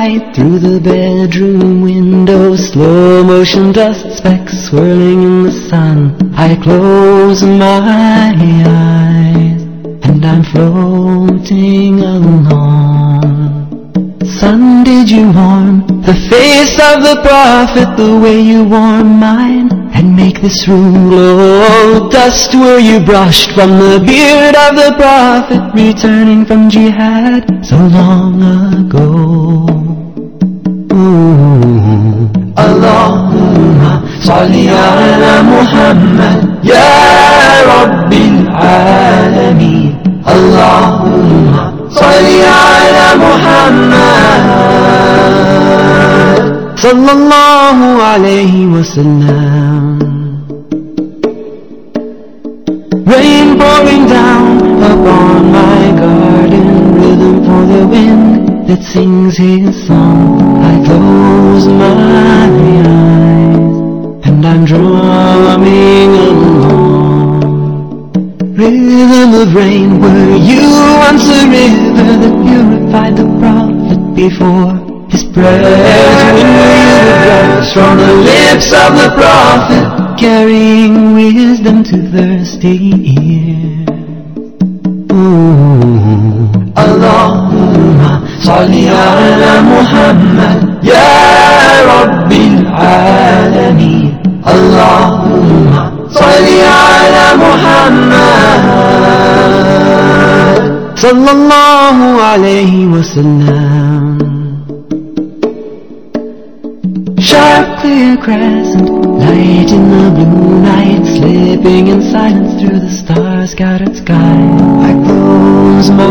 light through the bedroom window, slow motion dust specks swirling in the sun. I close my eyes and I'm floating along. Sun, did you warm the face of the prophet the way you warm mine, and make this room glow? Dust, were you brushed from the beard of the prophet, returning from jihad so long ago? Ooh. Allahumma salli ala Muhammad ya Rabbil Alameen. Allahumma salli ala Muhammad sallallahu alayhi wa sallam. Rain pouring down upon my garden, rhythm for the wind that sings his song. I close my eyes and I'm drumming along. Rhythm of rain, were you once a river that purified the prophet before his prayers? When were you the drops from the lips of the prophet, carrying wisdom to thirsty ears? Ooh. Allahumma salli ala Muhammad ya Rabbil Alameen. Allahumma salli ala Muhammad sallallahu alayhi wa sallam. Sharp clear crescent light in the blue night, slipping in silence through the star-scattered sky. I close my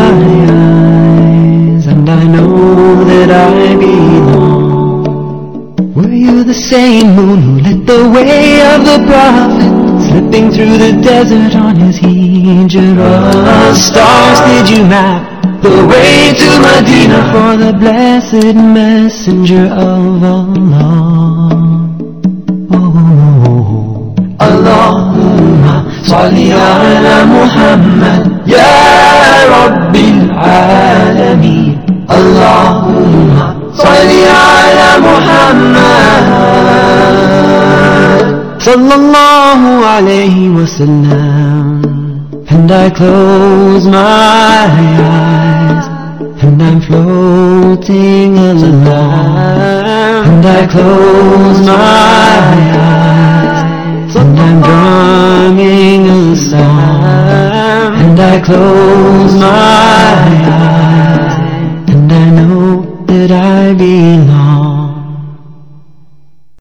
eyes and I know that I belong. Were you the same moon who lit the way of the prophet, slipping through the desert on his hijrah? Stars, did you map the way to Medina for the blessed messenger of Allah? Oh. Allahumma salli ala Muhammad ya Rabbil Alameen. Allahumma salli ala Muhammad sallallahu alayhi wa sallam. And I close my eyes and I'm floating along. And I close my eyes and I'm drumming a song. And I close my eyes and I know that I belong.